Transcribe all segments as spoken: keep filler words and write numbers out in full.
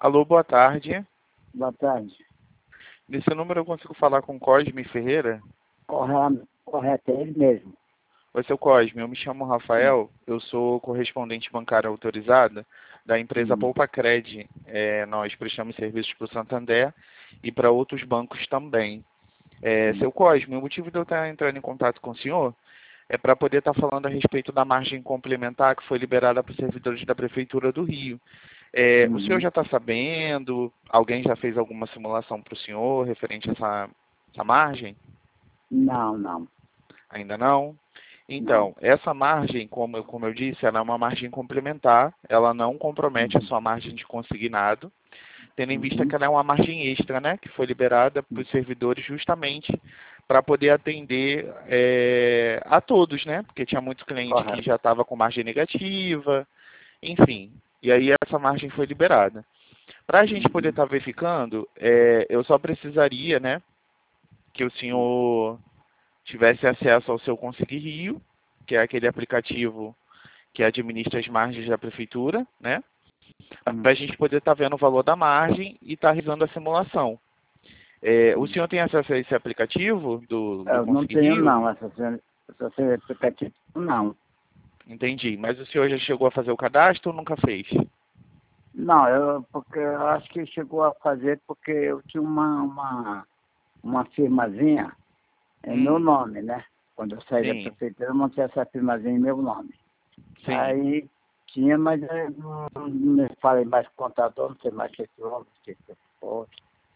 Alô, boa tarde. Boa tarde. Nesse número eu consigo falar com Cosme Ferreira? Correto, correto, é ele mesmo. Oi, seu Cosme, eu me chamo Rafael, eu sou correspondente bancário autorizada da empresa Hum. Poupa-Cred. É, nós prestamos serviços para o Santander e para outros bancos também. É, seu Cosme, o motivo de eu estar entrando em contato com o senhor é para poder estar falando a respeito da margem complementar que foi liberada para os servidores da Prefeitura do Rio. É, o senhor Uhum. já está sabendo? Alguém já fez alguma simulação para o senhor referente a essa, essa margem? Não, não, Ainda não? não. Então, essa margem, como eu, como eu disse, ela é uma margem complementar, ela não compromete a Uhum. sua margem de consignado, tendo em vista Uhum. que ela é uma margem extra, né, que foi liberada para os servidores justamente para poder atender é, a todos, né, porque tinha muitos clientes que Correto. já estavam com margem negativa, enfim, e aí essa margem foi liberada. Para a gente poder Uhum. estar verificando, é, eu só precisaria, né, que o senhor tivesse acesso ao seu Conseguir Rio, que é aquele aplicativo que administra as margens da prefeitura, né? Uhum. Para a gente poder estar vendo o valor da margem e estar realizando a simulação. É, o senhor tem acesso a esse aplicativo do, do Eu não Conseguir tenho, Rio? não, essa, essa essa aplicativo, não. Entendi. Mas o senhor já chegou a fazer o cadastro ou nunca fez? Não, eu, porque eu acho que chegou a fazer porque eu tinha uma, uma, uma firmazinha em meu Hum, nome, né? Quando eu saí da sim, prefeitura, eu montei essa firmazinha em meu nome. sim. Aí tinha, mas eu não, não me falei mais com o contador, não sei mais o que que houve, o que que foi.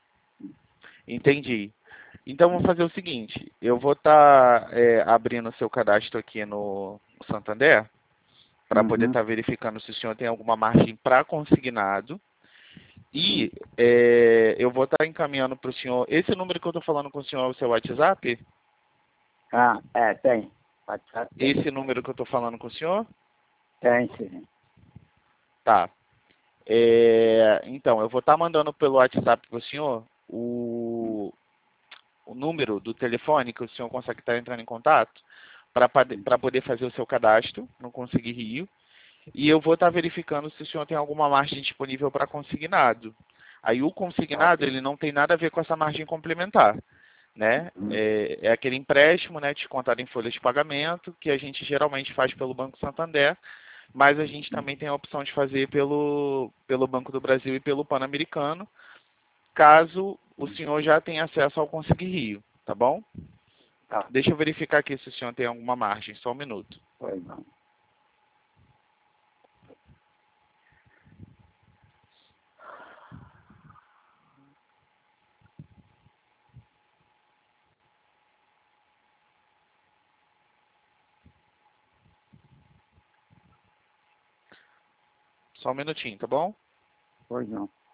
Entendi. Então, vamos fazer o seguinte. Eu vou estar abrindo o seu cadastro aqui no Santander, para poder Uhum. estar verificando se o senhor tem alguma margem para consignado. Sim. E é, eu vou estar encaminhando para o senhor. Esse número que eu estou falando com o senhor é o seu WhatsApp? Ah, é, tem. WhatsApp tem. Esse número que eu estou falando com o senhor? Tem, sim. Tá. É, então, eu vou estar mandando pelo WhatsApp para o senhor o, o número do telefone que o senhor consegue estar entrando em contato para poder fazer o seu cadastro no Conseguir Rio. E eu vou estar verificando se o senhor tem alguma margem disponível para consignado. Aí o consignado, Ok. ele não tem nada a ver com essa margem complementar, né? Uhum. É, é aquele empréstimo, né, descontado em folha de pagamento, que a gente geralmente faz pelo Banco Santander, mas a gente também tem a opção de fazer pelo, pelo Banco do Brasil e pelo Pan-Americano, caso o senhor já tenha acesso ao Conseguir Rio, tá bom? Tá. Deixa eu verificar aqui se o senhor tem alguma margem, só um minuto. Pois não. Só um minutinho, tá bom? Pois não.